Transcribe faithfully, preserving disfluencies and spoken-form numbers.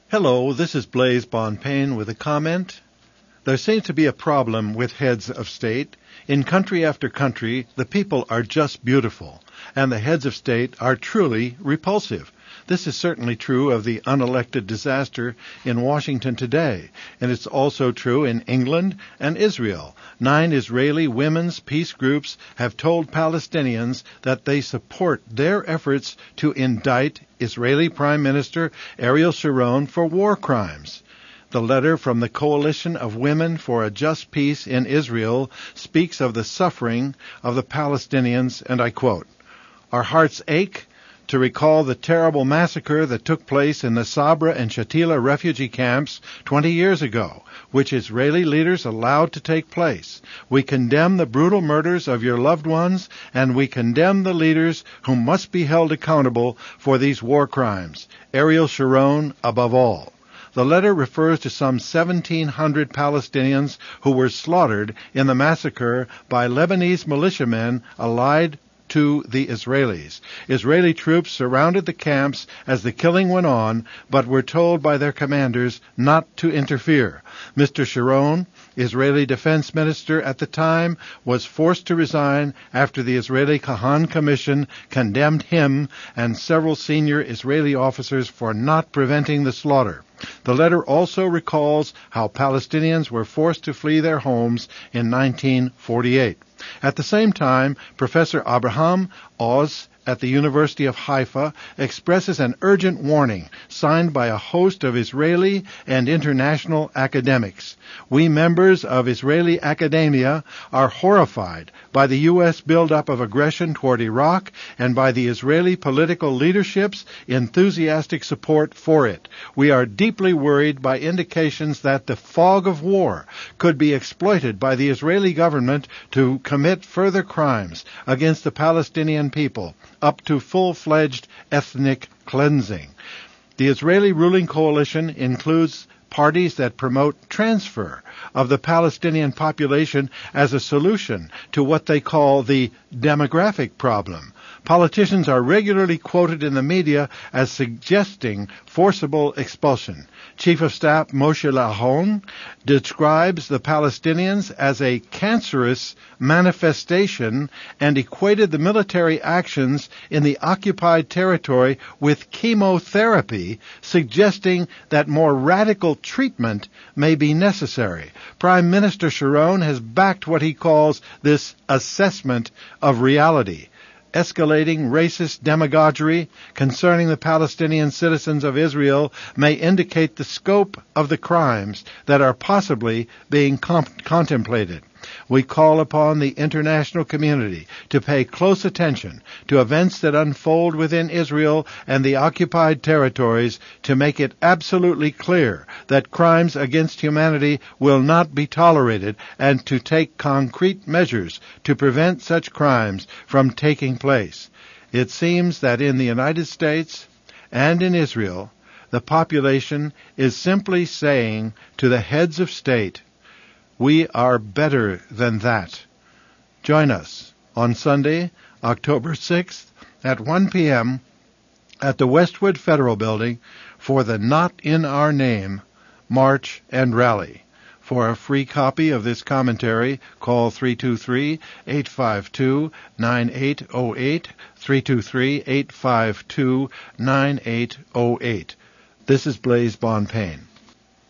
Hello, this is Blaise Bonpane with a comment. There seems to be a problem with heads of state. In country after country, the people are just beautiful, and the heads of state are truly repulsive. This is certainly true of the unelected disaster in Washington today, and it's also true in England and Israel. Nine Israeli women's peace groups have told Palestinians that they support their efforts to indict Israeli Prime Minister Ariel Sharon for war crimes. The letter from the Coalition of Women for a Just Peace in Israel speaks of the suffering of the Palestinians, and I quote, "Our hearts ache to recall the terrible massacre that took place in the Sabra and Shatila refugee camps twenty years ago, which Israeli leaders allowed to take place. We condemn the brutal murders of your loved ones, and we condemn the leaders who must be held accountable for these war crimes, Ariel Sharon above all." The letter refers to some seventeen hundred Palestinians who were slaughtered in the massacre by Lebanese militiamen allied to the Israelis. Israeli troops surrounded the camps as the killing went on, but were told by their commanders not to interfere. Mister Sharon, Israeli defense minister at the time, was forced to resign after the Israeli Kahan Commission condemned him and several senior Israeli officers for not preventing the slaughter. The letter also recalls how Palestinians were forced to flee their homes in nineteen forty-eight. At the same time, Professor Abraham Oz at the University of Haifa expresses an urgent warning signed by a host of Israeli and international academics. We members of Israeli academia are horrified by the U S buildup of aggression toward Iraq and by the Israeli political leadership's enthusiastic support for it. We are deeply worried by indications that the fog of war could be exploited by the Israeli government to commit further crimes against the Palestinian people, up to full-fledged ethnic cleansing. The Israeli ruling coalition includes parties that promote transfer of the Palestinian population as a solution to what they call the demographic problem. Politicians are regularly quoted in the media as suggesting forcible expulsion. Chief of Staff Moshe Lahon describes the Palestinians as a cancerous manifestation and equated the military actions in the occupied territory with chemotherapy, suggesting that more radical treatment may be necessary. Prime Minister Sharon has backed what he calls this assessment of reality. Escalating racist demagoguery concerning the Palestinian citizens of Israel may indicate the scope of the crimes that are possibly being comp- contemplated. We call upon the international community to pay close attention to events that unfold within Israel and the occupied territories to make it absolutely clear that crimes against humanity will not be tolerated and to take concrete measures to prevent such crimes from taking place. It seems that in the United States and in Israel, the population is simply saying to the heads of state, "We are better than that." Join us on Sunday, October sixth at one p.m. at the Westwood Federal Building for the Not in Our Name March and Rally. For a free copy of this commentary, call three two three, eight five two, nine eight zero eight, three two three, eight five two, nine eight zero eight. This is Blaise Bonpane.